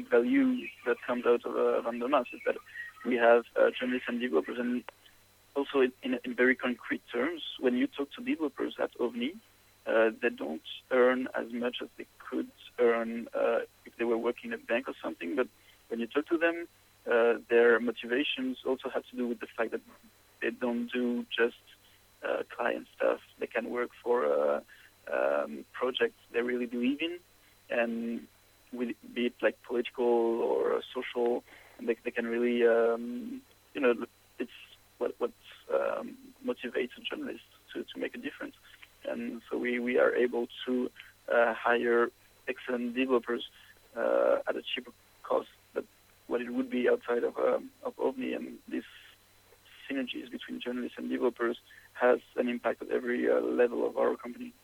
value that comes out of Vandermas is that we have journalists and developers, and also in very concrete terms, when you talk to developers at OVNI, they don't earn as much as they could earn if they were working in a bank or something. But when you talk to them, their motivations also have to do with the fact that they don't do just client stuff. They can work for projects they really believe in, and be it like political or social, and they can really, it's what motivates a journalist to make a difference. And so we are able to hire excellent developers at a cheaper cost than what it would be outside of OVNI. And this synergies between journalists and developers has an impact at every level of our company.